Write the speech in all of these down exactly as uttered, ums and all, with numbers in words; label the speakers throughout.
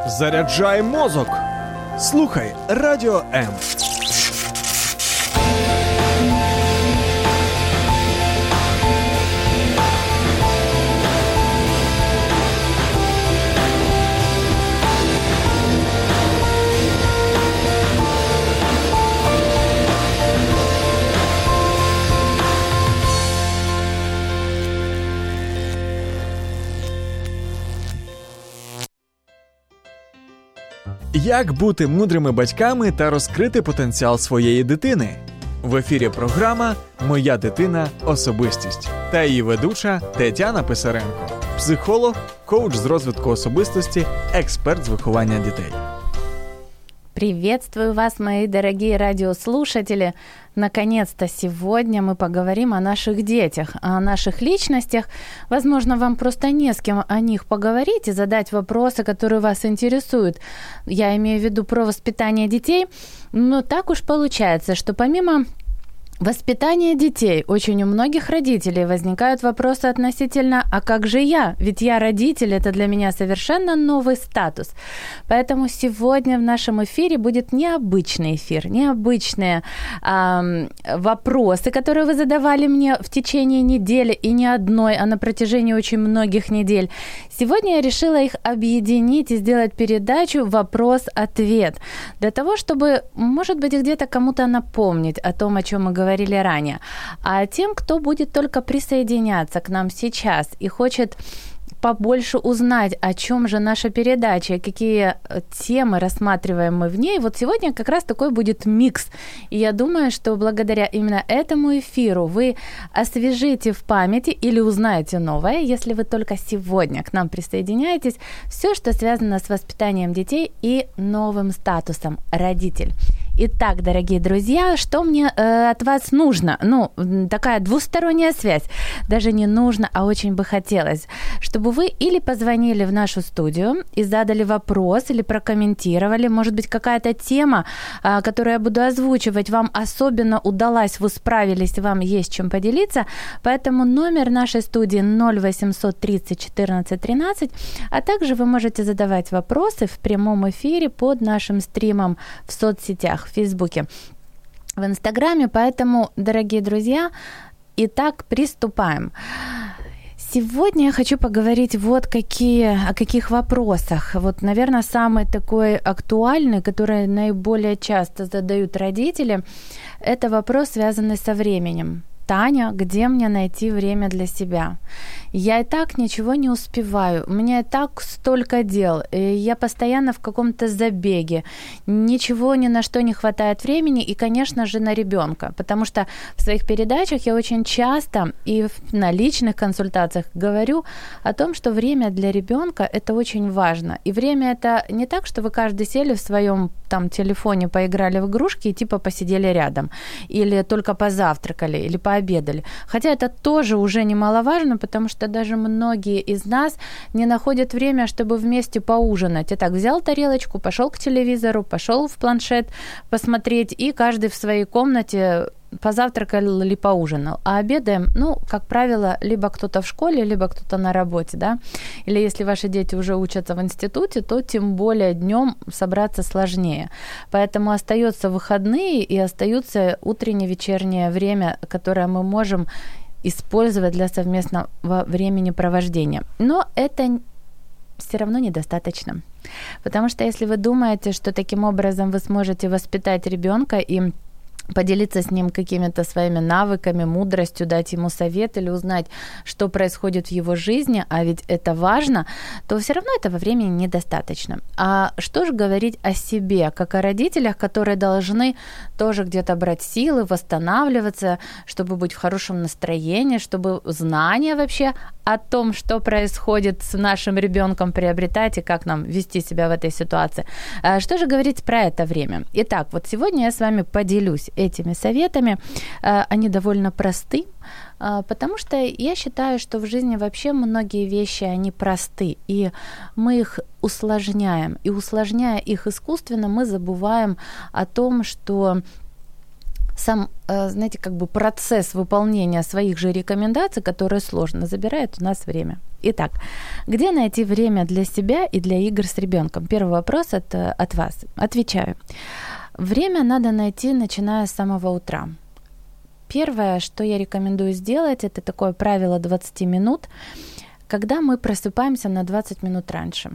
Speaker 1: Заряджай мозок. Слухай Радіо М. Як бути мудрими батьками та розкрити потенціал своєї дитини? В ефірі програма «Моя дитина – особистість» та її ведуча Тетяна Писаренко, психолог, коуч з розвитку особистості, експерт з виховання дітей.
Speaker 2: Приветствую вас, мои дорогие радиослушатели. Наконец-то сегодня мы поговорим о наших детях, о наших личностях. Возможно, вам просто не с кем о них поговорить и задать вопросы, которые вас интересуют. Я имею в виду про воспитание детей. Но так уж получается, что помимо воспитание детей. Очень у многих родителей возникают вопросы относительно «а как же я?» Ведь я родитель, это для меня совершенно новый статус. Поэтому сегодня в нашем эфире будет необычный эфир, необычные э, вопросы, которые вы задавали мне в течение недели, и не одной, а на протяжении очень многих недель. Сегодня я решила их объединить и сделать передачу «Вопрос-ответ», для того, чтобы, может быть, где-то кому-то напомнить о том, о чем мы говорим, говорили ранее. А тем, кто будет только присоединяться к нам сейчас и хочет побольше узнать, о чем же наша передача, какие темы рассматриваем мы в ней, вот сегодня как раз такой будет микс. И я думаю, что благодаря именно этому эфиру вы освежите в памяти или узнаете новое, если вы только сегодня к нам присоединяетесь, все, что связано с воспитанием детей и новым статусом родитель. Итак, дорогие друзья, что мне э, от вас нужно? Ну, такая двусторонняя связь. Даже не нужно, а очень бы хотелось, чтобы вы или позвонили в нашу студию и задали вопрос, или прокомментировали. Может быть, какая-то тема, э, которую я буду озвучивать, вам особенно удалась, вы справились, и вам есть чем поделиться. Поэтому номер нашей студии ноль восемьсот тридцать четырнадцать тринадцать, а также вы можете задавать вопросы в прямом эфире под нашим стримом в соцсетях, в Фейсбуке, в Инстаграме. Поэтому, дорогие друзья, итак, приступаем. Сегодня я хочу поговорить вот какие, о каких вопросах. Вот, наверное, самый такой актуальный, который наиболее часто задают родители, это вопрос, связанный со временем. Таня, где мне найти время для себя? Я и так ничего не успеваю, у меня и так столько дел, я постоянно в каком-то забеге, ничего ни на что не хватает времени, и, конечно же, на ребенка, потому что в своих передачах я очень часто и на личных консультациях говорю о том, что время для ребенка это очень важно, и время это не так, что вы каждый сели в своем там телефоне, поиграли в игрушки и типа посидели рядом, или только позавтракали, или пообедали, хотя это тоже уже немаловажно, потому что даже многие из нас не находят время, чтобы вместе поужинать. Итак, взял тарелочку, пошел к телевизору, пошел в планшет посмотреть, и каждый в своей комнате позавтракал или поужинал. А обедаем, ну, как правило, либо кто-то в школе, либо кто-то на работе, да. Или если ваши дети уже учатся в институте, то тем более днем собраться сложнее. Поэтому остаются выходные и остаются утренне-вечернее время, которое мы можем использовать для совместного времяпровождения. Но это все равно недостаточно. Потому что если вы думаете, что таким образом вы сможете воспитать ребенка и поделиться с ним какими-то своими навыками, мудростью, дать ему совет или узнать, что происходит в его жизни, а ведь это важно, то все равно этого времени недостаточно. А что же говорить о себе, как о родителях, которые должны тоже где-то брать силы, восстанавливаться, чтобы быть в хорошем настроении, чтобы знания вообще о том, что происходит с нашим ребенком, приобретать и как нам вести себя в этой ситуации. А что же говорить про это время? Итак, вот сегодня я с вами поделюсь этими советами. Они довольно просты, потому что я считаю, что в жизни вообще многие вещи, они просты, и мы их усложняем. И усложняя их искусственно, мы забываем о том, что сам, знаете, как бы процесс выполнения своих же рекомендаций, которые сложно, забирает у нас время. Итак, где найти время для себя и для игр с ребенком? Первый вопрос от, от вас. Отвечаю. Время надо найти, начиная с самого утра. Первое, что я рекомендую сделать, это такое правило двадцать минут, когда мы просыпаемся на двадцать минут раньше.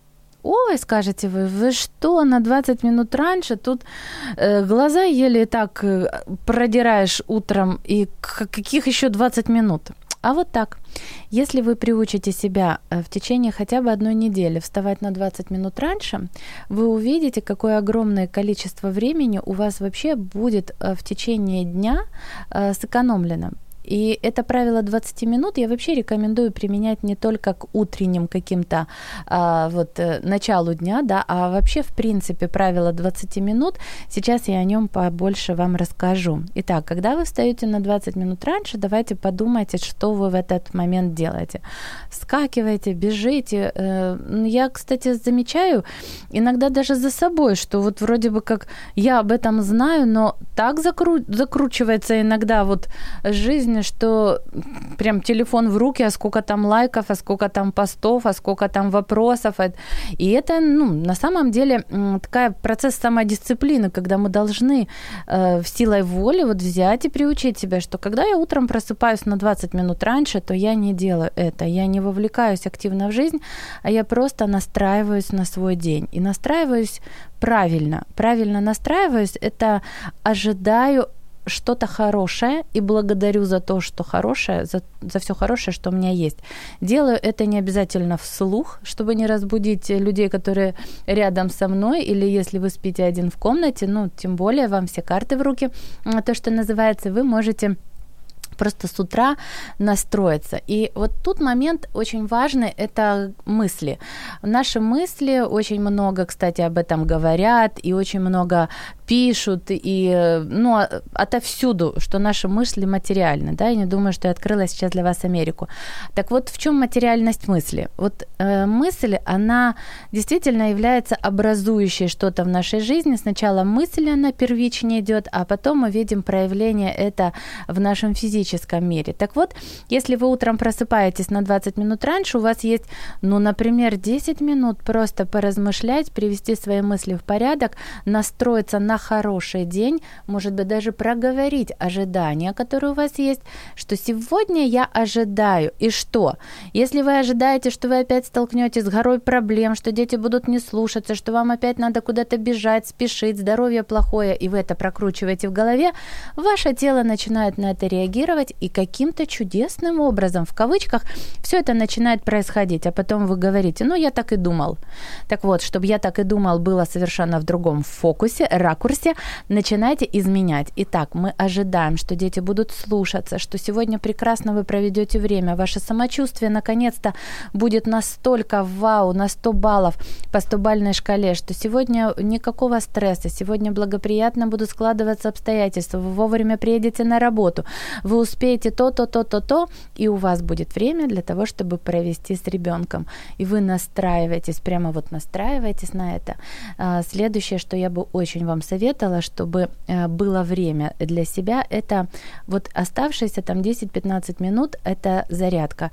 Speaker 2: Ой, скажете вы, вы что, на двадцать минут раньше? Тут э, глаза еле так э, продираешь утром, и каких еще двадцать минут? А вот так. Если вы приучите себя в течение хотя бы одной недели вставать на двадцать минут раньше, вы увидите, какое огромное количество времени у вас вообще будет в течение дня сэкономлено. И это правило двадцать минут я вообще рекомендую применять не только к утренним каким-то а, вот, началу дня, да, а вообще, в принципе, правило двадцать минут. Сейчас я о нем побольше вам расскажу. Итак, когда вы встаете на двадцать минут раньше, давайте подумайте, что вы в этот момент делаете. Вскакиваете, бежите. Я, кстати, замечаю иногда даже за собой, что вот вроде бы как я об этом знаю, но так закру- закручивается иногда вот жизнь, что прям телефон в руки, а сколько там лайков, а сколько там постов, а сколько там вопросов. И это, ну, на самом деле такой процесс самодисциплины, когда мы должны э, силой воли вот взять и приучить себя, что когда я утром просыпаюсь на двадцать минут раньше, то я не делаю это, я не вовлекаюсь активно в жизнь, а я просто настраиваюсь на свой день. И настраиваюсь правильно. Правильно настраиваюсь, это ожидаю что-то хорошее и благодарю за то, что хорошее, за, за все хорошее, что у меня есть. Делаю это не обязательно вслух, чтобы не разбудить людей, которые рядом со мной, или если вы спите один в комнате, ну, тем более вам все карты в руки, то, что называется, вы можете просто с утра настроиться. И вот тут момент очень важный – это мысли. Наши мысли, очень много, кстати, об этом говорят, и очень много пишут, и, ну, отовсюду, что наши мысли материальны, да, я не думаю, что я открыла сейчас для вас Америку. Так вот, в чем материальность мысли? Вот э, мысль, она действительно является образующей что-то в нашей жизни. Сначала мысль, она первичнее идет, а потом мы видим проявление это в нашем физическом мире. Так вот, если вы утром просыпаетесь на двадцать минут раньше, у вас есть, ну, например, десять минут просто поразмышлять, привести свои мысли в порядок, настроиться на хороший день, может быть, даже проговорить ожидания, которые у вас есть, что сегодня я ожидаю. И что? Если вы ожидаете, что вы опять столкнетесь с горой проблем, что дети будут не слушаться, что вам опять надо куда-то бежать, спешить, здоровье плохое, и вы это прокручиваете в голове, ваше тело начинает на это реагировать, и каким-то чудесным образом, в кавычках, все это начинает происходить. А потом вы говорите, ну, я так и думал. Так вот, чтобы я так и думал, было совершенно в другом фокусе, ракурсе, начинайте изменять. Итак, мы ожидаем, что дети будут слушаться, что сегодня прекрасно вы проведете время, ваше самочувствие наконец-то будет настолько вау, на сто баллов по сто-бальной шкале, что сегодня никакого стресса, сегодня благоприятно будут складываться обстоятельства, вы вовремя приедете на работу, вы успеете то, то, то, то, то, и у вас будет время для того, чтобы провести с ребенком. И вы настраиваетесь, прямо вот настраиваетесь на это. Следующее, что я бы очень вам советовала, чтобы было время для себя, это вот оставшиеся там десять-пятнадцать минут, это зарядка.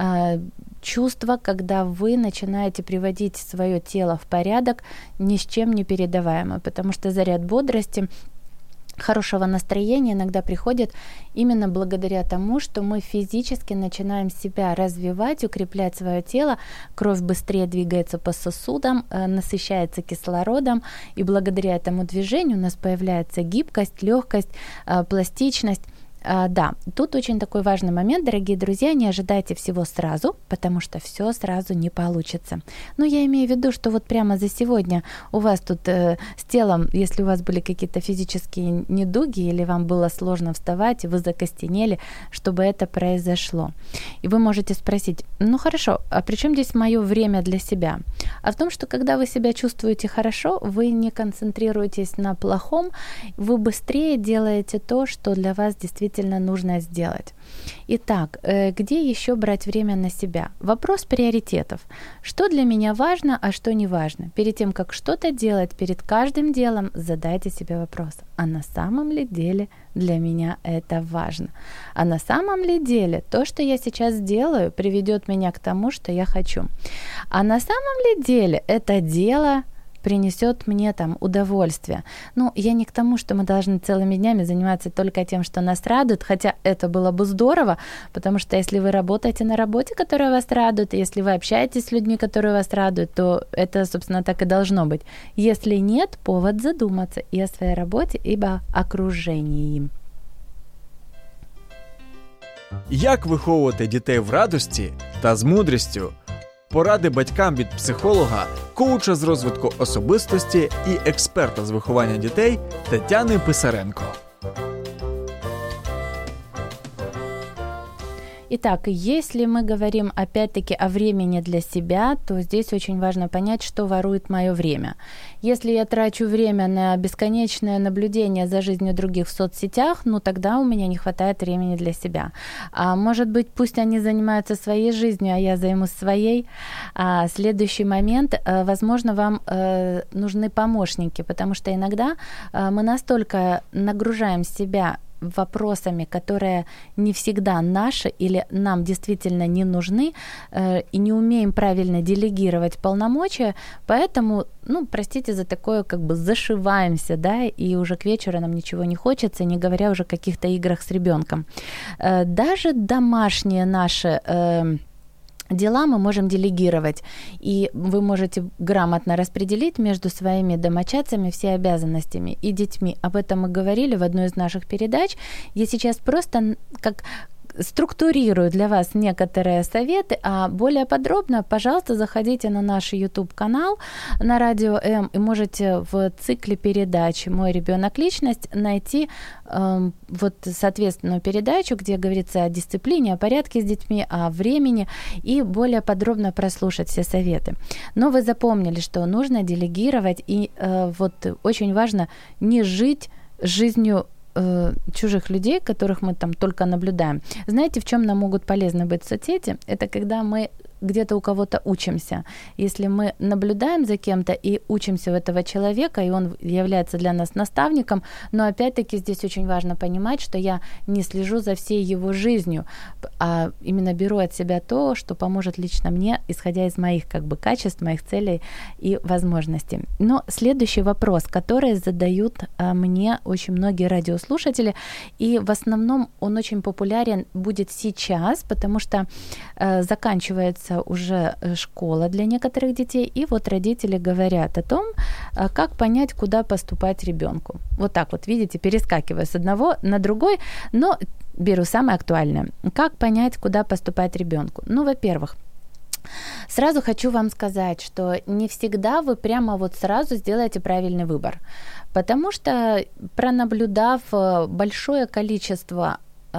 Speaker 2: Чувство, когда вы начинаете приводить свое тело в порядок, ни с чем не передаваемо, потому что заряд бодрости, хорошего настроения иногда приходит именно благодаря тому, что мы физически начинаем себя развивать, укреплять свое тело, кровь быстрее двигается по сосудам, насыщается кислородом, и благодаря этому движению у нас появляется гибкость, легкость, пластичность. Да, тут очень такой важный момент, дорогие друзья, не ожидайте всего сразу, потому что все сразу не получится. Но я имею в виду, что вот прямо за сегодня у вас тут э, с телом, если у вас были какие-то физические недуги или вам было сложно вставать, вы закостенели, чтобы это произошло. И вы можете спросить, ну хорошо, а при чем здесь мое время для себя? А в том, что когда вы себя чувствуете хорошо, вы не концентрируетесь на плохом, вы быстрее делаете то, что для вас действительно действительно нужно сделать. Итак, где еще брать время на себя? Вопрос приоритетов. Что для меня важно, а что не важно? Перед тем, как что-то делать, перед каждым делом задайте себе вопрос, а на самом ли деле для меня это важно? А на самом ли деле то, что я сейчас делаю, приведет меня к тому, что я хочу? А на самом ли деле это дело принесет мне там удовольствие? Ну, я не к тому, что мы должны целыми днями заниматься только тем, что нас радует, хотя это было бы здорово, потому что если вы работаете на работе, которая вас радует, если вы общаетесь с людьми, которые вас радуют, то это, собственно, так и должно быть. Если нет, повод задуматься и о своей работе, и об окружении.
Speaker 1: Як виховувати дітей в радості та з мудрістю? Поради батькам від психолога, коуча з розвитку особистості і експерта з виховання дітей Тетяни Писаренко.
Speaker 2: Итак, если мы говорим опять-таки о времени для себя, то здесь очень важно понять, что ворует мое время. Если я трачу время на бесконечное наблюдение за жизнью других в соцсетях, ну тогда у меня не хватает времени для себя. А может быть, пусть они занимаются своей жизнью, а я займусь своей. А следующий момент, возможно, вам нужны помощники, потому что иногда мы настолько нагружаем себя вопросами, которые не всегда наши или нам действительно не нужны, э, и не умеем правильно делегировать полномочия, поэтому, ну, простите за такое, как бы зашиваемся, да, и уже к вечеру нам ничего не хочется, не говоря уже о каких-то играх с ребенком. Э, даже домашние наши э, дела мы можем делегировать, и вы можете грамотно распределить между своими домочадцами все обязанностями и детьми. Об этом мы говорили в одной из наших передач. Я сейчас просто как структурирую для вас некоторые советы, а более подробно, пожалуйста, заходите на наш YouTube-канал на Радио М, и можете в цикле передач «Мой ребенок. Личность» найти э, вот соответственную передачу, где говорится о дисциплине, о порядке с детьми, о времени, и более подробно прослушать все советы. Но вы запомнили, что нужно делегировать, и э, вот очень важно не жить жизнью чужих людей, которых мы там только наблюдаем. Знаете, в чем нам могут полезны быть соцсети? Это когда мы где-то у кого-то учимся. Если мы наблюдаем за кем-то и учимся у этого человека, и он является для нас наставником, но опять-таки здесь очень важно понимать, что я не слежу за всей его жизнью, а именно беру от себя то, что поможет лично мне, исходя из моих как бы качеств, моих целей и возможностей. Но следующий вопрос, который задают мне очень многие радиослушатели, и в основном он очень популярен будет сейчас, потому что э, заканчивается уже школа для некоторых детей, и вот родители говорят о том, как понять, куда поступать ребенку. Вот так вот, видите, перескакиваю с одного на другой, но беру самое актуальное. Как понять, куда поступать ребенку? Ну, во-первых, сразу хочу вам сказать, что не всегда вы прямо вот сразу сделаете правильный выбор, потому что, пронаблюдав большое количество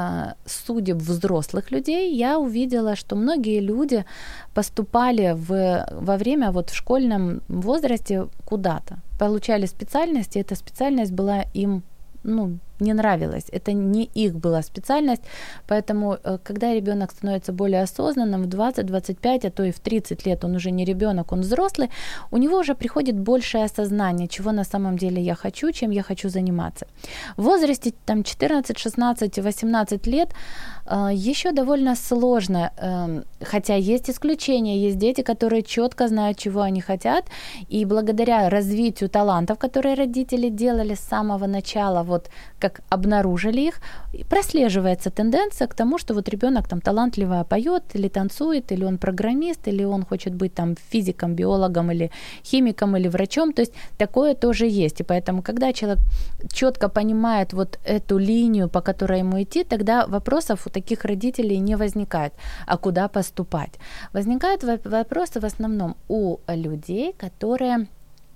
Speaker 2: судеб взрослых людей, я увидела, что многие люди поступали в, во время вот в школьном возрасте куда-то, получали специальность, и эта специальность была им, ну, не нравилась. Это не их была специальность, поэтому, когда ребенок становится более осознанным в двадцать-двадцать пять, а то и в тридцать лет, он уже не ребенок, он взрослый, у него уже приходит большее осознание, чего на самом деле я хочу, чем я хочу заниматься. В возрасте там четырнадцать, шестнадцать, восемнадцать лет э, еще довольно сложно, э, хотя есть исключения, есть дети, которые четко знают, чего они хотят, и благодаря развитию талантов, которые родители делали с самого начала, вот как обнаружили их, прослеживается тенденция к тому, что вот ребенок там талантливо поет или танцует, или он программист, или он хочет быть там физиком, биологом или химиком или врачом, то есть такое тоже есть, и поэтому, когда человек четко понимает вот эту линию, по которой ему идти, тогда вопросов у таких родителей не возникает, а куда поступать. Возникают вопросы в основном у людей, которые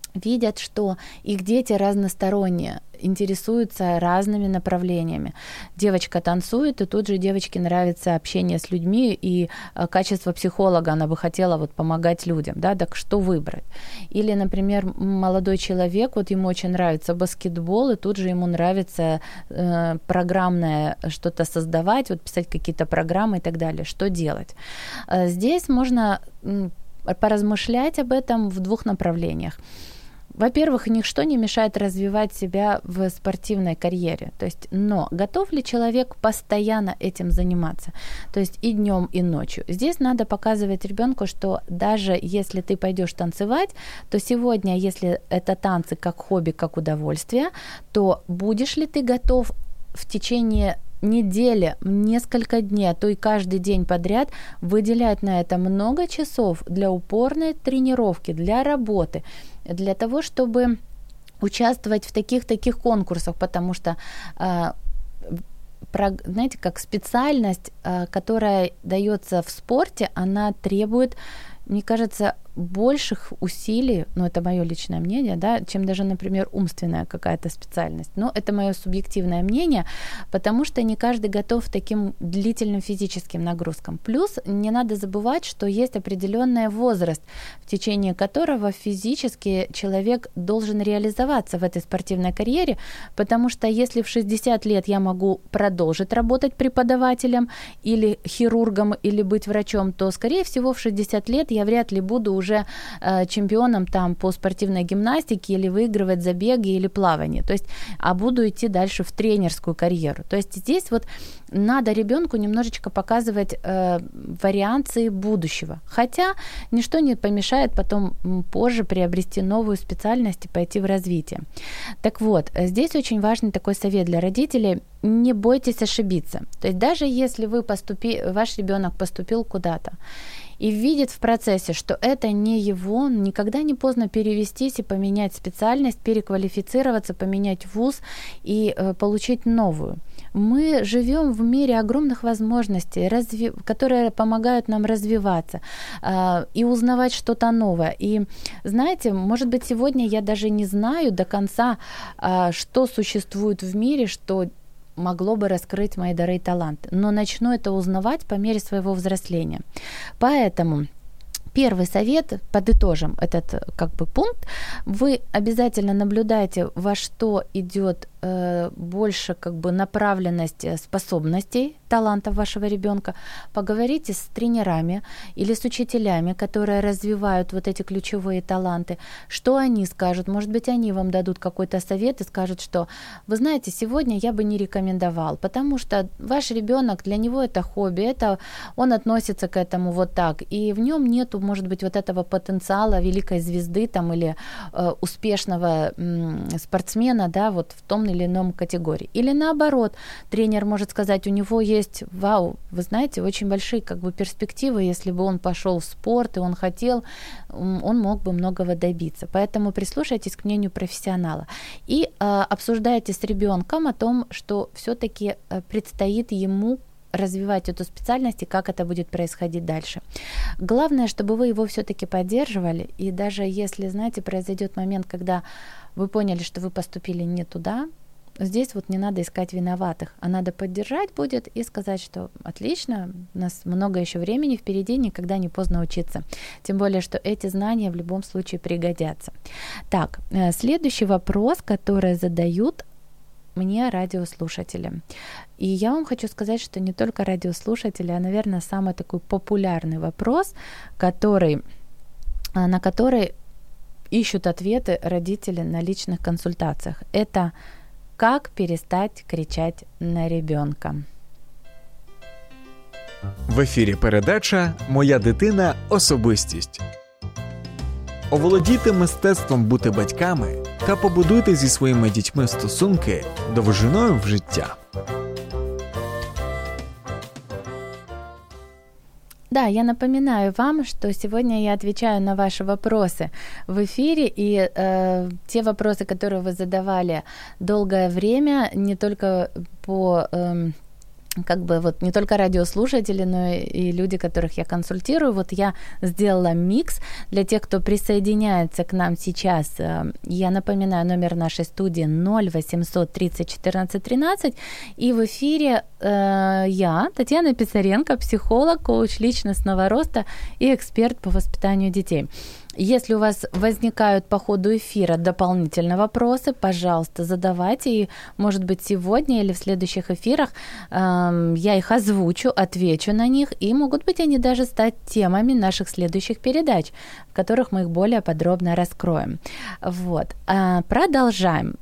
Speaker 2: видят, что их дети разносторонние, интересуются разными направлениями. Девочка танцует, и тут же девочке нравится общение с людьми, и качество психолога, она бы хотела вот помогать людям, да, так что выбрать? Или, например, молодой человек, вот ему очень нравится баскетбол, и тут же ему нравится э, программное что-то создавать, вот писать какие-то программы и так далее. Что делать? Здесь можно поразмышлять об этом в двух направлениях. Во-первых, ничто не мешает развивать себя в спортивной карьере. То есть, но готов ли человек постоянно этим заниматься? То есть и днем, и ночью. Здесь надо показывать ребенку, что даже если ты пойдешь танцевать, то сегодня, если это танцы как хобби, как удовольствие, то будешь ли ты готов в течение недели, несколько дней, а то и каждый день подряд выделять на это много часов для упорной тренировки, для работы, для того, чтобы участвовать в таких-таких конкурсах, потому что, знаете, как специальность, которая дается в спорте, она требует, мне кажется, больших усилий, ну, это мое личное мнение, да, чем даже, например, умственная какая-то специальность. Но это мое субъективное мнение, потому что не каждый готов к таким длительным физическим нагрузкам. Плюс не надо забывать, что есть определенный возраст, в течение которого физически человек должен реализоваться в этой спортивной карьере, потому что если в шестьдесят лет я могу продолжить работать преподавателем или хирургом, или быть врачом, то, скорее всего, в шестьдесят лет я вряд ли буду уже э, чемпионом там по спортивной гимнастике или выигрывать забеги или плавание, то есть, а буду идти дальше в тренерскую карьеру. То есть здесь вот надо ребенку немножечко показывать э, варианции будущего, хотя ничто не помешает потом позже приобрести новую специальность и пойти в развитие. Так вот, здесь очень важный такой совет для родителей: не бойтесь ошибиться. То есть даже если вы поступи, ваш ребенок поступил куда-то и видит в процессе, что это не его, никогда не поздно перевестись и поменять специальность, переквалифицироваться, поменять вуз и э, получить новую. Мы живем в мире огромных возможностей, разви... которые помогают нам развиваться э, и узнавать что-то новое. И знаете, может быть, сегодня я даже не знаю до конца, э, что существует в мире, что могло бы раскрыть мои дары и таланты, но начну это узнавать по мере своего взросления. Поэтому первый совет, подытожим этот как бы пункт: вы обязательно наблюдайте, во что идет э, больше как бы направленность способностей, талантов вашего ребенка. Поговорите с тренерами или с учителями, которые развивают вот эти ключевые таланты. Что они скажут? Может быть, они вам дадут какой-то совет и скажут, что, вы знаете, сегодня я бы не рекомендовал, потому что ваш ребенок, для него это хобби, это он относится к этому вот так, и в нем нету, может быть, вот этого потенциала великой звезды там или э, успешного м, спортсмена, да, вот в том или ином категории. Или наоборот, тренер может сказать, у него есть вау, вы знаете, очень большие как бы перспективы, если бы он пошел в спорт и он хотел, он мог бы многого добиться. Поэтому прислушайтесь к мнению профессионала и э, обсуждайте с ребенком о том, что все-таки э, предстоит ему развивать эту специальность и как это будет происходить дальше. Главное, чтобы вы его все-таки поддерживали, и даже если, знаете, произойдет момент, когда вы поняли, что вы поступили не туда, здесь вот не надо искать виноватых, а надо поддержать будет и сказать, что отлично, у нас много еще времени впереди, никогда не поздно учиться. Тем более, что эти знания в любом случае пригодятся. Так, следующий вопрос, который задают мне радиослушатели. И я вам хочу сказать, что не только радиослушатели, а, наверное, самый такой популярный вопрос, который, на который ищут ответы родители на личных консультациях. Это как перестать кричать на ребенка.
Speaker 1: В ефірі передача «Моя дитина – особистість». Оволодійте мистецтвом бути батьками та побудуйте зі своїми дітьми стосунки довжиною в життя.
Speaker 2: Да, я напоминаю вам, что сегодня я отвечаю на ваши вопросы в эфире, и э, те вопросы, которые вы задавали долгое время, не только по... Э, как бы вот не только радиослушатели, но и люди, которых я консультирую. Вот я сделала микс для тех, кто присоединяется к нам сейчас. Я напоминаю, номер нашей студии ноль восемьсот тридцать четырнадцать тринадцать. И в эфире э, я, Татьяна Писаренко, психолог, коуч личностного роста и эксперт по воспитанию детей. Если у вас возникают по ходу эфира дополнительные вопросы, пожалуйста, задавайте. И, может быть, сегодня или в следующих эфирах э, я их озвучу, отвечу на них. И могут быть они даже стать темами наших следующих передач, в которых мы их более подробно раскроем. Вот. А продолжаем.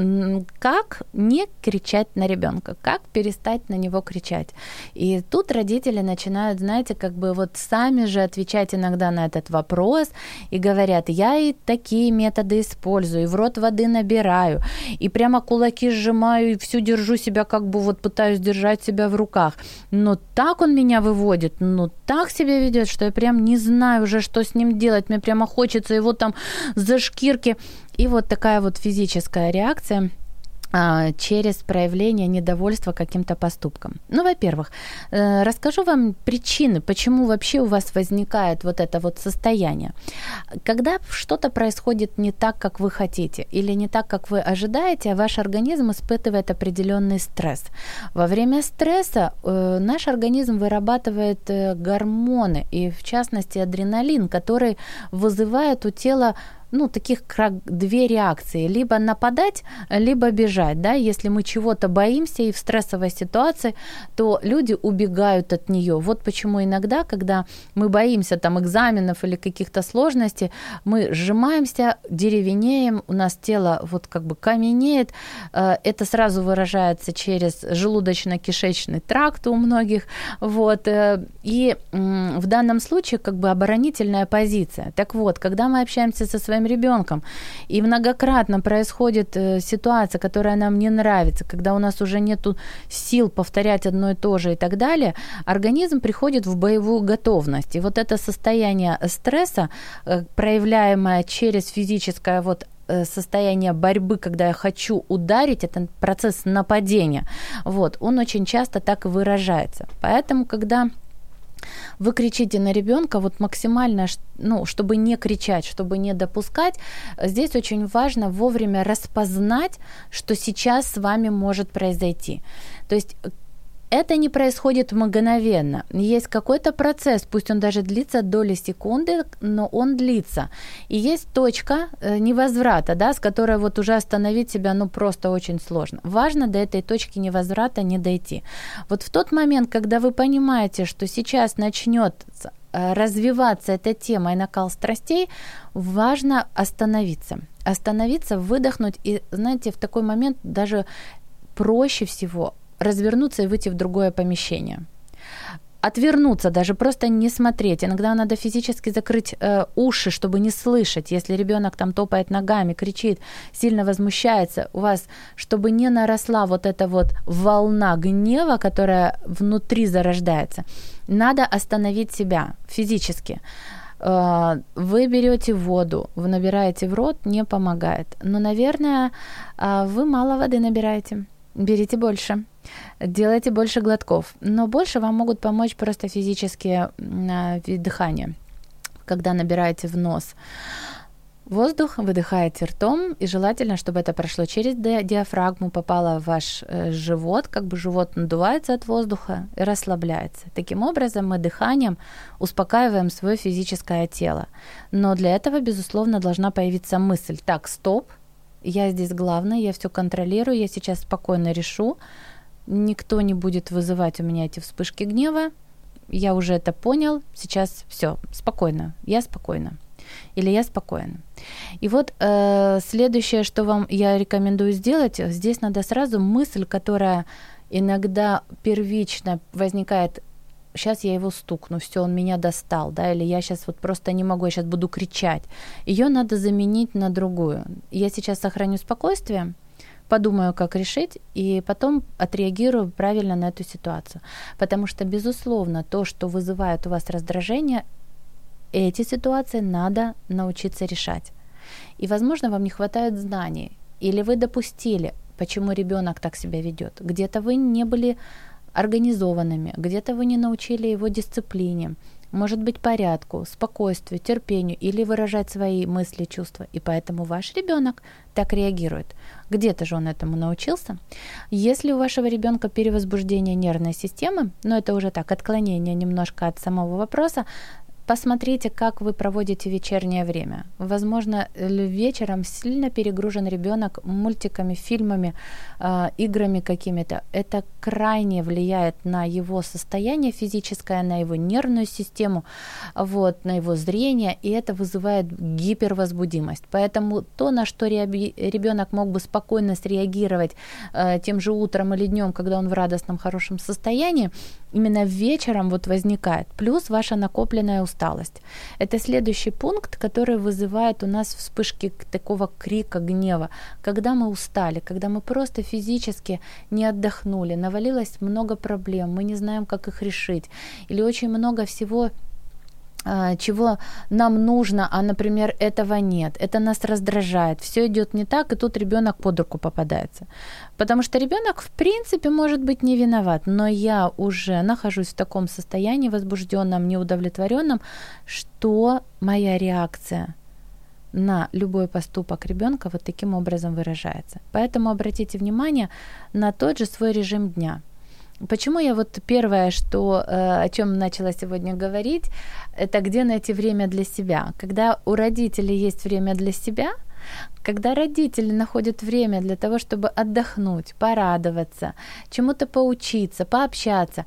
Speaker 2: Как не кричать на ребенка, как перестать на него кричать. И тут родители начинают, знаете, как бы вот сами же отвечать иногда на этот вопрос и говорят: я и такие методы использую, и в рот воды набираю, и прямо кулаки сжимаю, и всю держу себя, как бы вот пытаюсь держать себя в руках. Но так он меня выводит, ну так себя ведет, что я прям не знаю уже, что с ним делать. Мне прямо хочется его там за шкирки. И вот такая вот физическая реакция а, через проявление недовольства каким-то поступком. Ну, во-первых, э, расскажу вам причины, почему вообще у вас возникает вот это вот состояние. Когда что-то происходит не так, как вы хотите, или не так, как вы ожидаете, ваш организм испытывает определенный стресс. Во время стресса э, наш организм вырабатывает э, гормоны, и в частности адреналин, который вызывает у тела ну, таких как две реакции. Либо нападать, либо бежать. Да? Если мы чего-то боимся и в стрессовой ситуации, то люди убегают от нее. Вот почему иногда, когда мы боимся там экзаменов или каких-то сложностей, мы сжимаемся, деревенеем, у нас тело вот как бы каменеет. Это сразу выражается через желудочно-кишечный тракт у многих. Вот. И в данном случае как бы оборонительная позиция. Так вот, когда мы общаемся со своим ребенком, и многократно происходит э, ситуация, которая нам не нравится, когда у нас уже нету сил повторять одно и то же и так далее, организм приходит в боевую готовность. И вот это состояние стресса, э, проявляемое через физическое вот состояние борьбы, когда я хочу ударить, это процесс нападения, вот, он очень часто так и выражается. Поэтому, когда вы кричите на ребенка, вот максимально, ну, чтобы не кричать, чтобы не допускать, здесь очень важно вовремя распознать, что сейчас с вами может произойти. То есть это не происходит мгновенно. Есть какой-то процесс, пусть он даже длится доли секунды, но он длится. И есть точка невозврата, да, с которой вот уже остановить себя ну, просто очень сложно. Важно до этой точки невозврата не дойти. Вот в тот момент, когда вы понимаете, что сейчас начнет развиваться эта тема и накал страстей, важно остановиться. Остановиться, выдохнуть. И, знаете, в такой момент даже проще всего развернуться и выйти в другое помещение. Отвернуться, даже просто не смотреть. Иногда надо физически закрыть э, уши, чтобы не слышать. Если ребенок там топает ногами, кричит, сильно возмущается, у вас, чтобы не наросла вот эта вот волна гнева, которая внутри зарождается, надо остановить себя физически. Э, вы берете воду, вы набираете в рот, не помогает. Но, наверное, э, вы мало воды набираете. Берите больше, делайте больше глотков, но больше вам могут помочь просто физические вид дыхания, когда набираете в нос воздух, выдыхаете ртом, и желательно, чтобы это прошло через диафрагму, попало в ваш живот, как бы живот надувается от воздуха и расслабляется. Таким образом, мы дыханием успокаиваем свое физическое тело. Но для этого, безусловно, должна появиться мысль: так, стоп, я здесь главная, я все контролирую, я сейчас спокойно решу, никто не будет вызывать у меня эти вспышки гнева, я уже это понял, сейчас все, спокойно, я спокойна. Или я спокойна. И вот э, следующее, что вам я рекомендую сделать, здесь надо сразу мысль, которая иногда первично возникает: сейчас я его стукну, все, он меня достал, да, или я сейчас вот просто не могу, я сейчас буду кричать. Ее надо заменить на другую. Я сейчас сохраню спокойствие, подумаю, как решить, и потом отреагирую правильно на эту ситуацию. Потому что, безусловно, то, что вызывает у вас раздражение, эти ситуации надо научиться решать. И, возможно, вам не хватает знаний, или вы допустили, почему ребенок так себя ведет. Где-то вы не были организованными, где-то вы не научили его дисциплине, может быть, порядку, спокойствию, терпению или выражать свои мысли, чувства. И поэтому ваш ребенок так реагирует. Где-то же он этому научился. Если у вашего ребенка перевозбуждение нервной системы, но это уже так, отклонение немножко от самого вопроса, посмотрите, как вы проводите вечернее время. Возможно, вечером сильно перегружен ребенок мультиками, фильмами, э, играми какими-то. Это крайне влияет на его состояние физическое, на его нервную систему, вот, на его зрение, и это вызывает гипервозбудимость. Поэтому то, на что ребенок мог бы спокойно среагировать э, тем же утром или днем, когда он в радостном, хорошем состоянии, именно вечером вот возникает. Плюс ваша накопленная усталость. Это следующий пункт, который вызывает у нас вспышки такого крика, гнева. Когда мы устали, когда мы просто физически не отдохнули, навалилось много проблем, мы не знаем, как их решить. Или очень много всего, чего нам нужно, а, например, этого нет. Это нас раздражает. Все идет не так, и тут ребенок под руку попадается. Потому что ребенок, в принципе, может быть не виноват, но я уже нахожусь в таком состоянии возбужденном, неудовлетворенном, что моя реакция на любой поступок ребенка вот таким образом выражается. Поэтому обратите внимание на тот же свой режим дня. Почему я вот первое, что, о чем начала сегодня говорить, это где найти время для себя. Когда у родителей есть время для себя, когда родители находят время для того, чтобы отдохнуть, порадоваться, чему-то поучиться, пообщаться,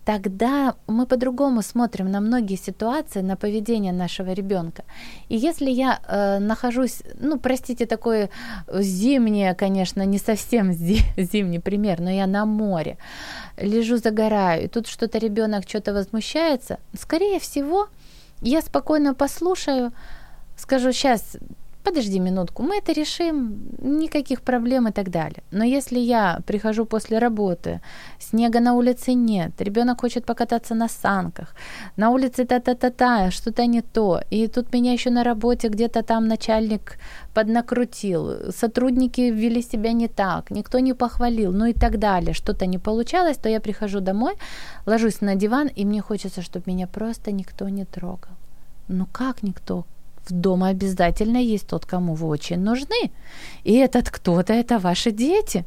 Speaker 2: тогда мы по-другому смотрим на многие ситуации, на поведение нашего ребенка. И если я э, нахожусь, ну, простите, такой зимний, конечно, не совсем зимний пример, но я на море, лежу, загораю, и тут что-то ребенок что-то возмущается, скорее всего, я спокойно послушаю, скажу: сейчас, подожди минутку, мы это решим, никаких проблем и так далее. Но если я прихожу после работы, снега на улице нет, ребенок хочет покататься на санках, на улице та-та-та-та, что-то не то, и тут меня еще на работе где-то там начальник поднакрутил, сотрудники вели себя не так, никто не похвалил, ну и так далее, что-то не получалось, то я прихожу домой, ложусь на диван, и мне хочется, чтобы меня просто никто не трогал. Ну как никто? Дома обязательно есть тот, кому вы очень нужны. И этот кто-то — это ваши дети.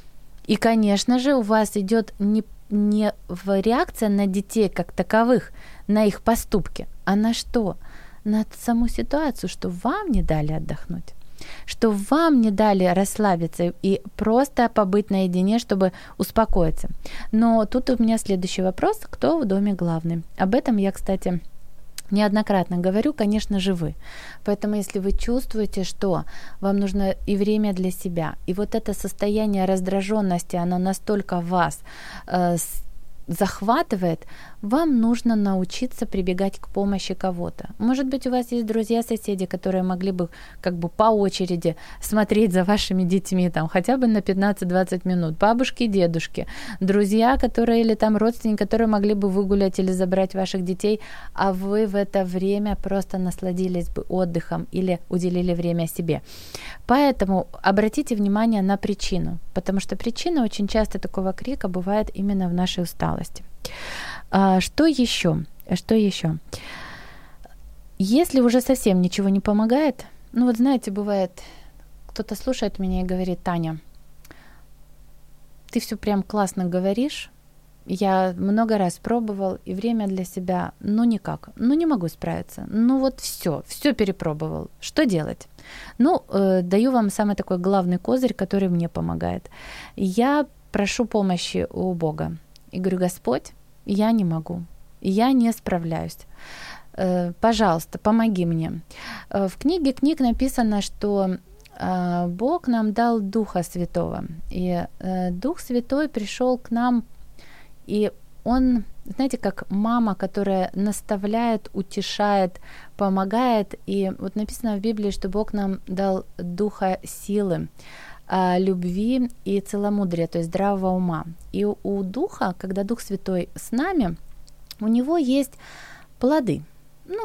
Speaker 2: И, конечно же, у вас идет не, не реакция на детей как таковых, на их поступки, а на что? На саму ситуацию, что вам не дали отдохнуть, что вам не дали расслабиться и просто побыть наедине, чтобы успокоиться. Но тут у меня следующий вопрос: кто в доме главный? Об этом я, кстати, неоднократно говорю, конечно же, вы. Поэтому если вы чувствуете, что вам нужно и время для себя, и вот это состояние раздраженности, оно настолько вас э, захватывает, вам нужно научиться прибегать к помощи кого-то. Может быть, у вас есть друзья, соседи, которые могли бы как бы по очереди смотреть за вашими детьми там хотя бы на пятнадцать-двадцать минут. Бабушки, дедушки, друзья, которые или там родственники, которые могли бы выгулять или забрать ваших детей, а вы в это время просто насладились бы отдыхом или уделили время себе. Поэтому обратите внимание на причину, потому что причина очень часто такого крика бывает именно в нашей усталости. А, что еще? Что еще? Если уже совсем ничего не помогает, ну вот знаете, бывает, кто-то слушает меня и говорит: Таня, ты все прям классно говоришь, я много раз пробовал, и время для себя, ну никак, ну не могу справиться, ну вот все, все перепробовал, что делать? Ну, э, даю вам самый такой главный козырь, который мне помогает. Я прошу помощи у Бога и говорю: Господь, я не могу, я не справляюсь. Э, пожалуйста, помоги мне. Э, в книге книг написано, что э, Бог нам дал Духа Святого, и э, Дух Святой пришел к нам, и Он, знаете, как мама, которая наставляет, утешает, помогает. И вот написано в Библии, что Бог нам дал духа силы, любви и целомудрия, то есть здравого ума. И у Духа, когда Дух Святой с нами, у него есть плоды. Ну,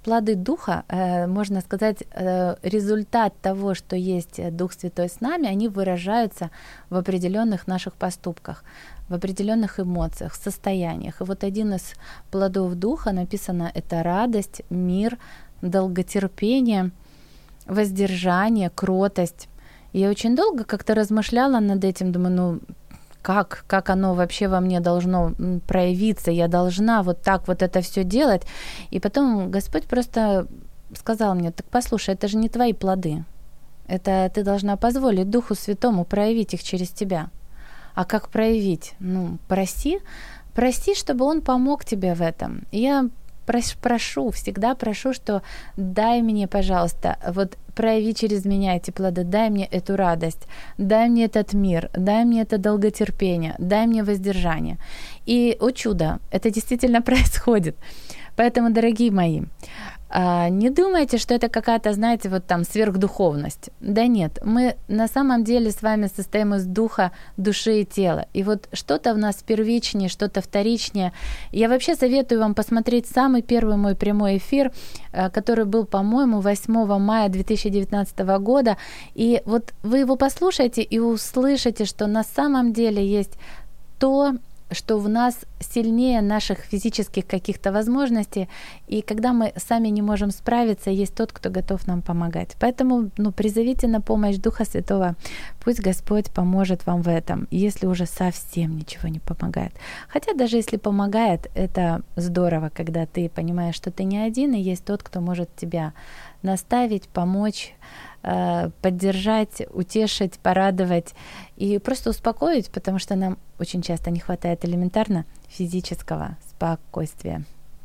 Speaker 2: плоды Духа, можно сказать, результат того, что есть Дух Святой с нами, они выражаются в определенных наших поступках, в определенных эмоциях, состояниях. И вот один из плодов Духа написано — это радость, мир, долготерпение, воздержание, кротость. И я очень долго как-то размышляла над этим, думаю, ну как, как оно вообще во мне должно проявиться, я должна вот так вот это все делать. И потом Господь просто сказал мне: так послушай, это же не твои плоды, это ты должна позволить Духу Святому проявить их через тебя. А как проявить? Ну, проси, проси, чтобы Он помог тебе в этом. И я прошу, всегда прошу, что дай мне, пожалуйста, вот прояви через меня эти плоды, дай мне эту радость, дай мне этот мир, дай мне это долготерпение, дай мне воздержание. И, о чудо, это действительно происходит. Поэтому, дорогие мои, не думайте, что это какая-то, знаете, вот там сверхдуховность. Да нет, мы на самом деле с вами состоим из духа, души и тела. И вот что-то в нас первичнее, что-то вторичнее. Я вообще советую вам посмотреть самый первый мой прямой эфир, который был, по-моему, восьмого мая две тысячи девятнадцатого года. И вот вы его послушаете и услышите, что на самом деле есть то, что в нас сильнее наших физических каких-то возможностей, и когда мы сами не можем справиться, есть тот, кто готов нам помогать. Поэтому ну, призовите на помощь Духа Святого, пусть Господь поможет вам в этом, если уже совсем ничего не помогает. Хотя даже если помогает, это здорово, когда ты понимаешь, что ты не один, и есть тот, кто может тебя наставить, помочь, поддержать, утешить, порадовать и просто успокоить, потому что нам очень часто не хватает элементарно фізичного спокійствия.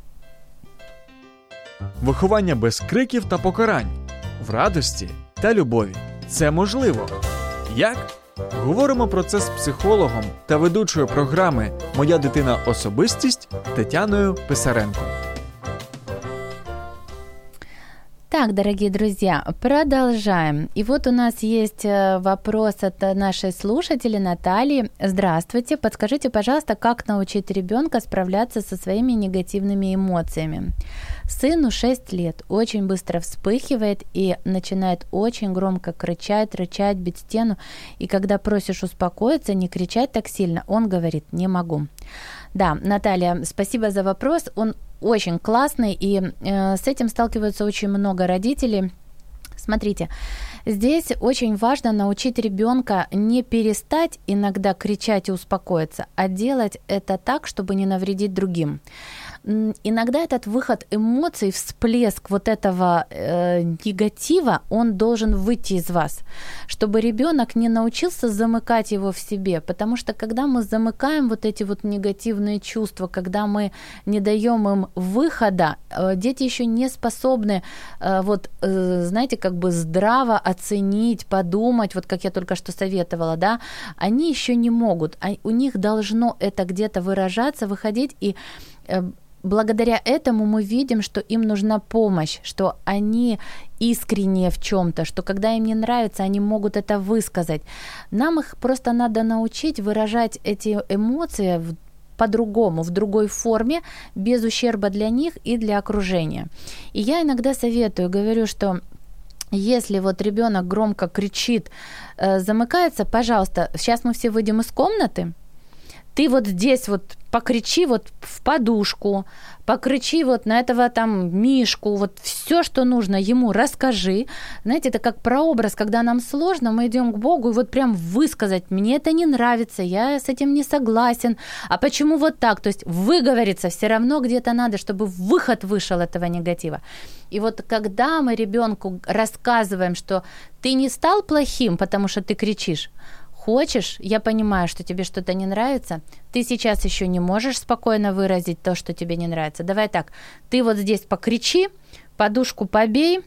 Speaker 1: Виховання без криків та покарань, в радості та любові. Це можливо. Як? Говоримо про це з психологом та ведучою програми «Моя дитина – особистість» Тетяною Писаренко.
Speaker 2: Так, дорогие друзья, продолжаем. И вот у нас есть вопрос от нашей слушатели Натальи. Здравствуйте, подскажите, пожалуйста, как научить ребенка справляться со своими негативными эмоциями? Сыну шесть лет, очень быстро вспыхивает и начинает очень громко кричать, рычать, бить стену. И когда просишь успокоиться, не кричать так сильно, он говорит: не могу. Да, Наталья, спасибо за вопрос. Он очень классный, и э, с этим сталкиваются очень много родителей. Смотрите, здесь очень важно научить ребенка не перестать иногда кричать и успокоиться, а делать это так, чтобы не навредить другим. Иногда этот выход эмоций, всплеск вот этого э, негатива, он должен выйти из вас, чтобы ребенок не научился замыкать его в себе, потому что когда мы замыкаем вот эти вот негативные чувства, когда мы не даем им выхода, э, дети еще не способны, э, вот, э, знаете, как бы здраво оценить, подумать, вот как я только что советовала, да, они еще не могут, а у них должно это где-то выражаться, выходить, и э, благодаря этому мы видим, что им нужна помощь, что они искренние в чем-то, что когда им не нравится, они могут это высказать. Нам их просто надо научить выражать эти эмоции в по-другому, в другой форме, без ущерба для них и для окружения. И я иногда советую, говорю, что если вот ребенок громко кричит, замыкается, пожалуйста, сейчас мы все выйдем из комнаты, ты вот здесь вот покричи вот в подушку, покричи вот на этого там Мишку, вот все, что нужно ему, расскажи. Знаете, это как прообраз, когда нам сложно, мы идем к Богу и вот прям высказать: мне это не нравится, я с этим не согласен, а почему вот так? То есть выговориться все равно где-то надо, чтобы выход вышел этого негатива. И вот когда мы ребенку рассказываем, что ты не стал плохим, потому что ты кричишь, хочешь, я понимаю, что тебе что-то не нравится, ты сейчас еще не можешь спокойно выразить то, что тебе не нравится. Давай так, ты вот здесь покричи, подушку побей,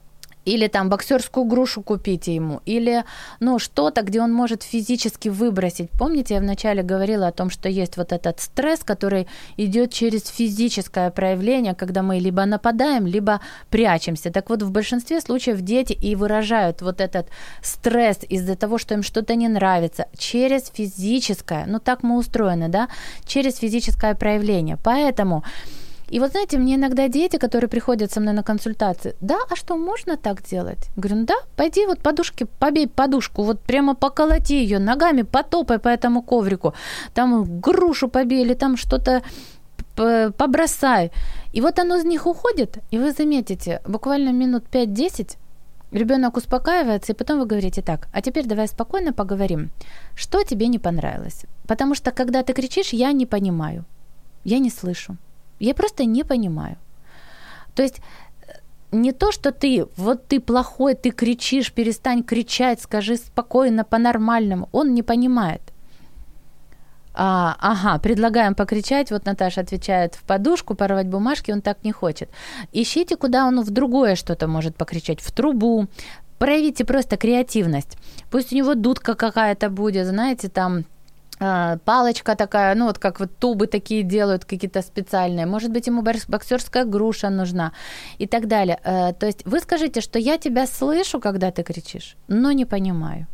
Speaker 2: или там боксерскую грушу купите ему, или ну что-то, где он может физически выбросить. Помните, я вначале говорила о том, что есть вот этот стресс, который идет через физическое проявление, когда мы либо нападаем, либо прячемся. Так вот, в большинстве случаев дети и выражают вот этот стресс из-за того, что им что-то не нравится, через физическое, ну так мы устроены, да, через физическое проявление. Поэтому И вот знаете, мне иногда дети, которые приходят со мной на консультации, да, а что, можно так делать? Говорю, ну да, пойди вот подушки, побей подушку, вот прямо поколоти ее ногами, потопай по этому коврику, там грушу побей или там что-то побросай. И вот оно из них уходит, и вы заметите, буквально минут пять-десять ребенок успокаивается, и потом вы говорите так, а теперь давай спокойно поговорим, что тебе не понравилось. Потому что когда ты кричишь, я не понимаю, я не слышу, я просто не понимаю. То есть не то, что ты, вот ты плохой, ты кричишь, перестань кричать, скажи спокойно, по-нормальному, он не понимает. А, ага, предлагаем покричать, вот Наташа отвечает, в подушку, порвать бумажки, он так не хочет. Ищите, куда он в другое что-то может покричать, в трубу, проявите просто креативность. Пусть у него дудка какая-то будет, знаете, там э, палочка такая, ну вот как вот тубы такие делают какие-то специальные, может быть, ему боксерская груша нужна и так далее. Э, то есть вы скажите, что я тебя слышу, когда ты кричишь, но не понимаю.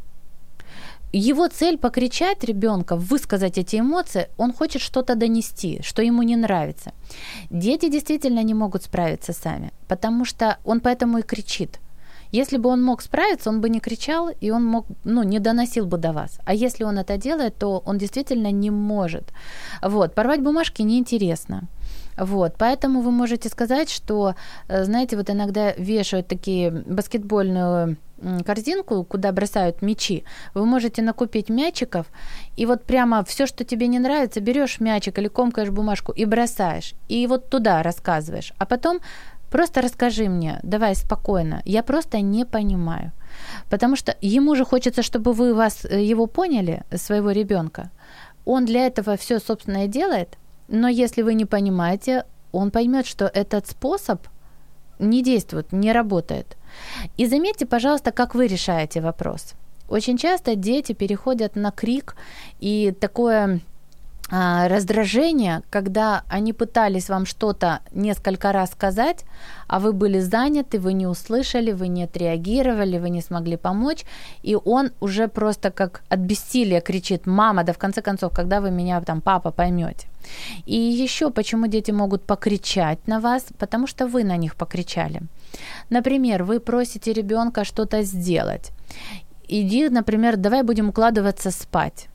Speaker 2: Его цель покричать ребенка, высказать эти эмоции, он хочет что-то донести, что ему не нравится. Дети действительно не могут справиться сами, потому что он поэтому и кричит. Если бы он мог справиться, он бы не кричал, и он мог, ну, не доносил бы до вас. А если он это делает, то он действительно не может. Вот. Порвать бумажки неинтересно. Вот, поэтому вы можете сказать, что, знаете, вот иногда вешают такие баскетбольную корзинку, куда бросают мячи. Вы можете накупить мячиков, и вот прямо все, что тебе не нравится, берешь мячик или комкаешь бумажку и бросаешь, и вот туда рассказываешь. А потом просто расскажи мне, давай спокойно, я просто не понимаю. Потому что ему же хочется, чтобы вы вас, его поняли, своего ребенка. Он для этого все, собственно, и делает. Но если вы не понимаете, он поймет, что этот способ не действует, не работает. И заметьте, пожалуйста, как вы решаете вопрос. Очень часто дети переходят на крик и такое а, раздражение, когда они пытались вам что-то несколько раз сказать, а вы были заняты, вы не услышали, вы не отреагировали, вы не смогли помочь, и он уже просто как от бессилия кричит: «Мама, да в конце концов, когда вы меня, там, папа, поймете?» И еще почему дети могут покричать на вас? Потому что вы на них покричали. Например, вы просите ребенка что-то сделать. Иди, например, давай будем укладываться спать.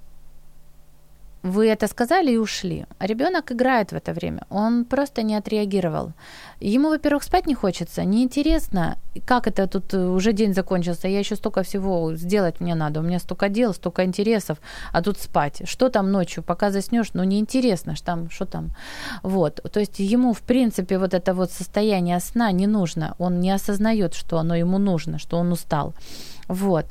Speaker 2: Вы это сказали и ушли. А ребенок играет в это время. Он просто не отреагировал. Ему, во-первых, спать не хочется, неинтересно. Как это тут уже день закончился? Я еще столько всего сделать мне надо. У меня столько дел, столько интересов. А тут спать. Что там ночью? Пока заснешь, ну неинтересно. Что там? Что там? Вот. То есть ему, в принципе, вот это вот состояние сна не нужно. Он не осознает, что оно ему нужно, что он устал. Вот.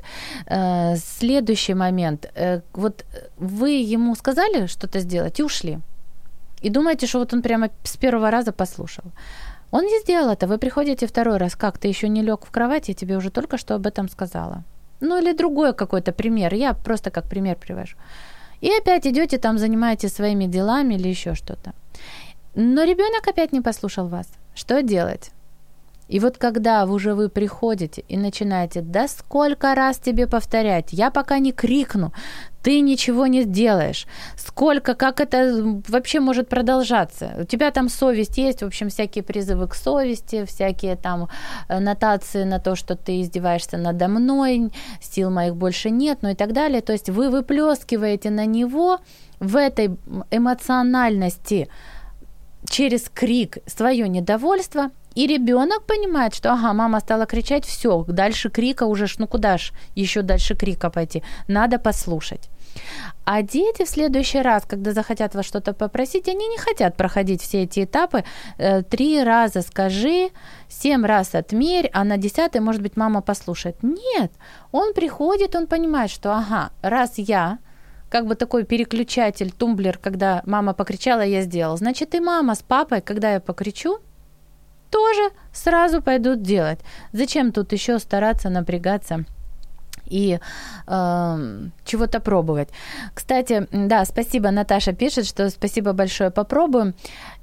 Speaker 2: Следующий момент. Вот вы ему сказали что-то сделать и ушли. И думаете, что вот он прямо с первого раза послушал. Он не сделал это. Вы приходите второй раз. Как, ты еще не лег в кровать, я тебе уже только что об этом сказала. Ну или другой какой-то пример. Я просто как пример привожу. И опять идете там, занимаетесь своими делами или еще что-то. Но ребенок опять не послушал вас. Что делать? И вот когда уже вы приходите и начинаете: да сколько раз тебе повторять, я пока не крикну, ты ничего не сделаешь. Сколько, как это вообще может продолжаться? У тебя там совесть есть, в общем, всякие призывы к совести, всякие там нотации на то, что ты издеваешься надо мной, сил моих больше нет, ну и так далее. То есть вы выплескиваете на него в этой эмоциональности через крик свое недовольство. И ребенок понимает, что ага, мама стала кричать, все, дальше крика уже, ну куда ж еще дальше крика пойти, надо послушать. А дети в следующий раз, когда захотят вас что-то попросить, они не хотят проходить все эти этапы. Три раза скажи, семь раз отмерь, а на десятый, может быть, мама послушает. Нет, он приходит, он понимает, что ага, раз я как бы такой переключатель, тумблер, когда мама покричала, я сделал, значит и мама с папой, когда я покричу, тоже сразу пойдут делать. Зачем тут еще стараться, напрягаться и э, чего-то пробовать? Кстати, да, спасибо, Наташа пишет, что спасибо большое, попробуем.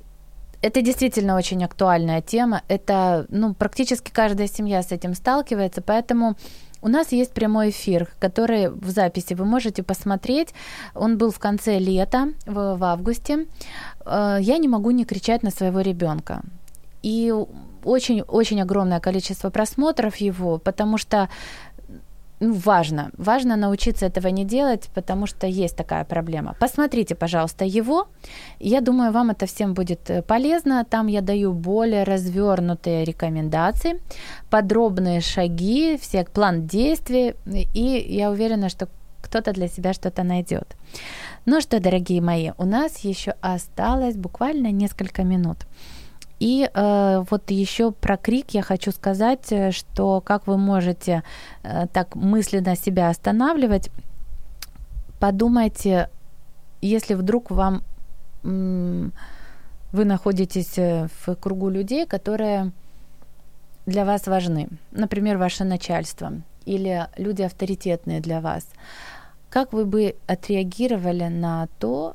Speaker 2: Это действительно очень актуальная тема. Это, ну, практически каждая семья с этим сталкивается, поэтому у нас есть прямой эфир, который в записи вы можете посмотреть. Он был в конце лета, в, в августе. я не могу не кричать на своего ребенка. И очень-очень огромное количество просмотров его, потому что ну, важно, важно научиться этого не делать, потому что есть такая проблема. Посмотрите, пожалуйста, его. Я думаю, вам это всем будет полезно. Там я даю более развернутые рекомендации, подробные шаги, все план действий, и я уверена, что кто-то для себя что-то найдет. Ну что, дорогие мои, у нас еще осталось буквально несколько минут. И э, вот еще про крик я хочу сказать, что как вы можете э, так мысленно себя останавливать. Подумайте, если вдруг вам м- вы находитесь в кругу людей, которые для вас важны, например, ваше начальство или люди авторитетные для вас, как вы бы отреагировали на то,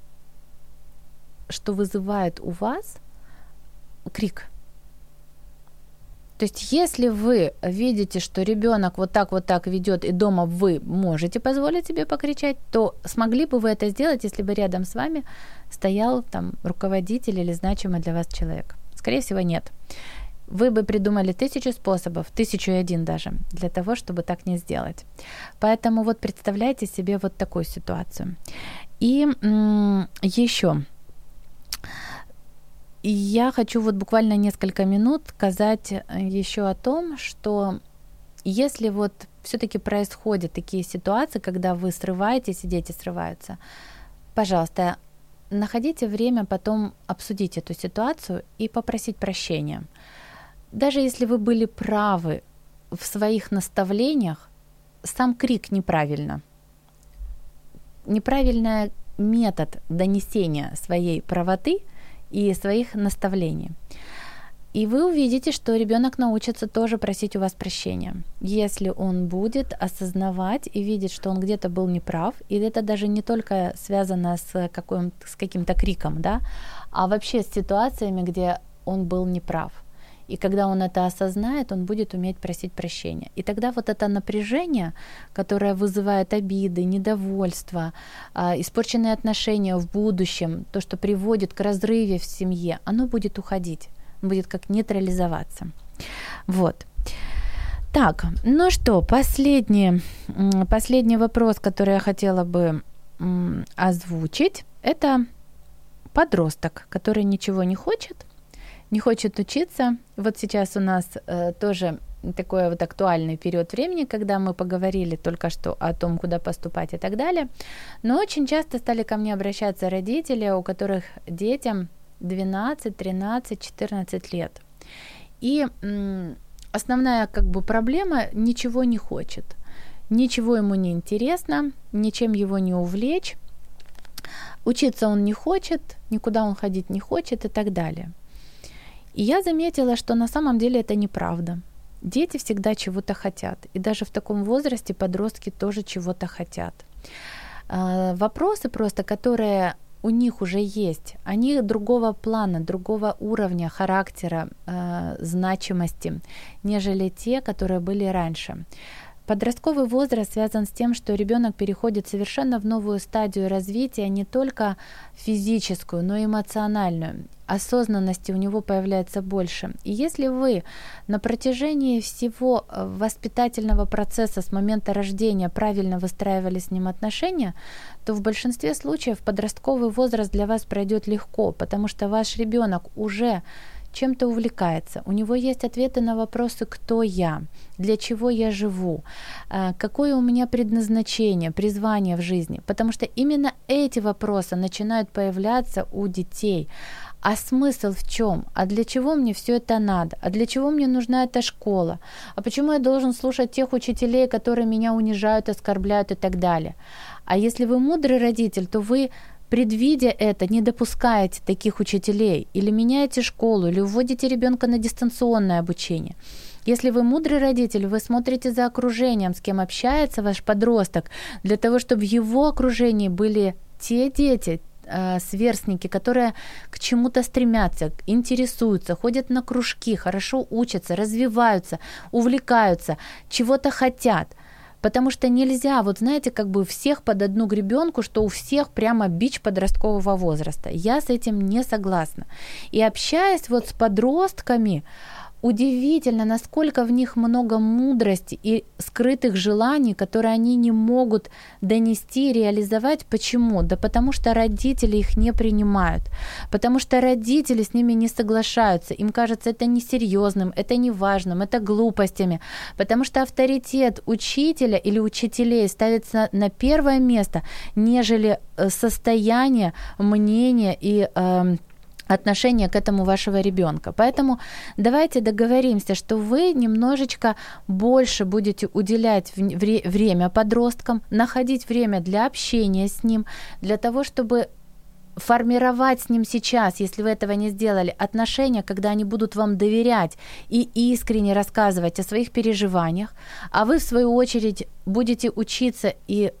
Speaker 2: что вызывает у вас крик? То есть, если вы видите, что ребенок вот так вот так ведет, и дома вы можете позволить себе покричать, то смогли бы вы это сделать, если бы рядом с вами стоял там руководитель или значимый для вас человек? Скорее всего, нет. Вы бы придумали тысячу способов, тысячу и один даже, для того, чтобы так не сделать. Поэтому вот представляйте себе вот такую ситуацию. И м- еще... И я хочу вот буквально несколько минут сказать еще о том, что если вот все-таки происходят такие ситуации, когда вы срываетесь и дети срываются, пожалуйста, находите время потом обсудить эту ситуацию и попросить прощения. Даже если вы были правы в своих наставлениях, сам крик неправильно. Неправильный метод донесения своей правоты и своих наставлений. И вы увидите, что ребенок научится тоже просить у вас прощения, если он будет осознавать и видеть, что он где-то был неправ, и это даже не только связано с, каким, с каким-то криком, да, а вообще с ситуациями, где он был неправ. И когда он это осознает, он будет уметь просить прощения. И тогда вот это напряжение, которое вызывает обиды, недовольство, испорченные отношения в будущем, то, что приводит к разрыве в семье, оно будет уходить, будет как нейтрализоваться. Вот. Так, ну что, последний, последний вопрос, который я хотела бы озвучить, это подросток, который ничего не хочет, не хочет учиться. Вот сейчас у нас э, тоже такой вот актуальный период времени, когда мы поговорили только что о том, куда поступать и так далее. Но очень часто стали ко мне обращаться родители, у которых детям двенадцать, тринадцать, четырнадцать лет. И м, основная как бы проблема — ничего не хочет. Ничего ему не интересно, ничем его не увлечь. Учиться он не хочет, никуда он ходить не хочет и так далее. И я заметила, что на самом деле это неправда. Дети всегда чего-то хотят. И даже в таком возрасте подростки тоже чего-то хотят. Вопросы просто, которые у них уже есть, они другого плана, другого уровня характера, значимости, нежели те, которые были раньше. Подростковый возраст связан с тем, что ребенок переходит совершенно в новую стадию развития, не только физическую, но и эмоциональную. Осознанности у него появляется больше. И если вы на протяжении всего воспитательного процесса с момента рождения правильно выстраивали с ним отношения, то в большинстве случаев подростковый возраст для вас пройдет легко, потому что ваш ребенок уже чем-то увлекается, у него есть ответы на вопросы «Кто я?», «Для чего я живу?», «Какое у меня предназначение, призвание в жизни?», потому что именно эти вопросы начинают появляться у детей. А смысл в чем? А для чего мне все это надо? А для чего мне нужна эта школа? А почему я должен слушать тех учителей, которые меня унижают, оскорбляют и так далее? А если вы мудрый родитель, то вы, предвидя это, не допускаете таких учителей, или меняете школу, или вводите ребенка на дистанционное обучение. Если вы мудрый родитель, вы смотрите за окружением, с кем общается ваш подросток, для того, чтобы в его окружении были те дети, сверстники, которые к чему-то стремятся, интересуются, ходят на кружки, хорошо учатся, развиваются, увлекаются, чего-то хотят. Потому что нельзя, вот знаете, как бы всех под одну гребенку, что у всех прямо бич подросткового возраста. Я с этим не согласна. И общаясь вот с подростками, удивительно, насколько в них много мудрости и скрытых желаний, которые они не могут донести, реализовать. Почему? Да потому что родители их не принимают, потому что родители с ними не соглашаются, им кажется это несерьезным, это неважным, это глупостями, потому что авторитет учителя или учителей ставится на первое место, нежели состояние, мнение и э, отношение к этому вашего ребенка. Поэтому давайте договоримся, что вы немножечко больше будете уделять вре- время подросткам, находить время для общения с ним, для того, чтобы формировать с ним сейчас, если вы этого не сделали, отношения, когда они будут вам доверять и искренне рассказывать о своих переживаниях, а вы, в свою очередь, будете учиться и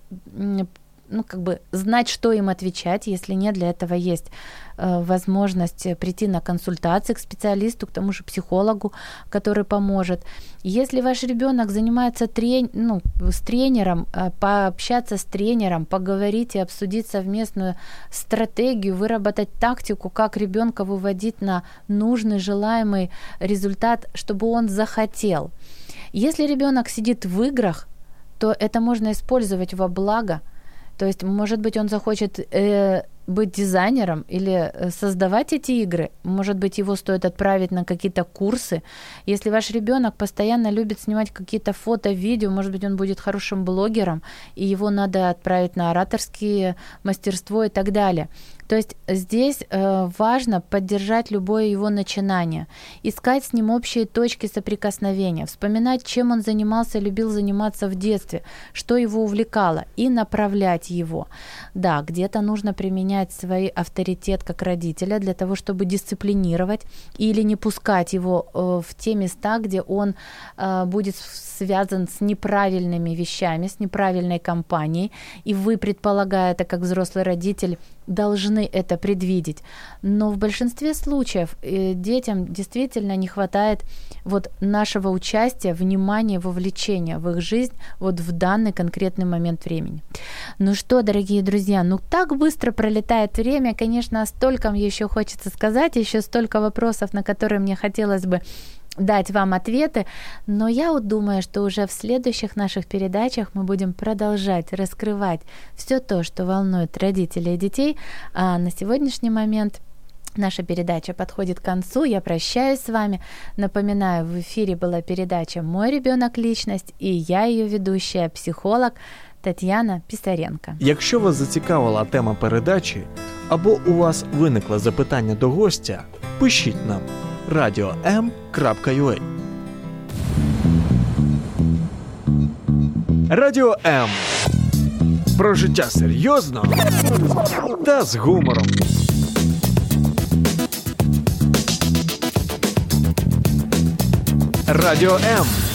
Speaker 2: ну, как бы знать, что им отвечать, если нет, для этого есть э, возможность прийти на консультации к специалисту, к тому же психологу, который поможет. Если ваш ребенок занимается трени- ну, с тренером, э, пообщаться с тренером, поговорить и обсудить совместную стратегию, выработать тактику, как ребенка выводить на нужный, желаемый результат, чтобы он захотел. Если ребенок сидит в играх, то это можно использовать во благо. То есть, может быть, он захочет э, быть дизайнером или создавать эти игры. Может быть, его стоит отправить на какие-то курсы. Если ваш ребенок постоянно любит снимать какие-то фото, видео, может быть, он будет хорошим блогером, и его надо отправить на ораторские мастерство и так далее. То есть здесь э, важно поддержать любое его начинание, искать с ним общие точки соприкосновения, вспоминать, чем он занимался, любил заниматься в детстве, что его увлекало, и направлять его. Да, где-то нужно применять свой авторитет как родителя для того, чтобы дисциплинировать или не пускать его э, в те места, где он э, будет связан с неправильными вещами, с неправильной компанией, и вы, предполагая это как взрослый родитель, должны это предвидеть. Но в большинстве случаев детям действительно не хватает вот нашего участия, внимания, вовлечения в их жизнь вот в данный конкретный момент времени. Ну что, дорогие друзья, ну так быстро пролетает время, конечно, о стольком еще хочется сказать, еще столько вопросов, на которые мне хотелось бы дать вам ответы, но я вот думаю, что уже в следующих наших передачах мы будем продолжать раскрывать все то, что волнует родителей и детей. А на сегодняшний момент наша передача подходит к концу. Я прощаюсь с вами. Напоминаю, в эфире была передача «Мой ребенок. Личность» и я, ее ведущая, психолог Тетяна Писаренко.
Speaker 1: Якщо вас зацікавила тема передачі або у вас виникло запитання до гостя, пишіть нам радіо ем крапка ю а. Радіо М. Про життя серйозно та з гумором. Радіо М.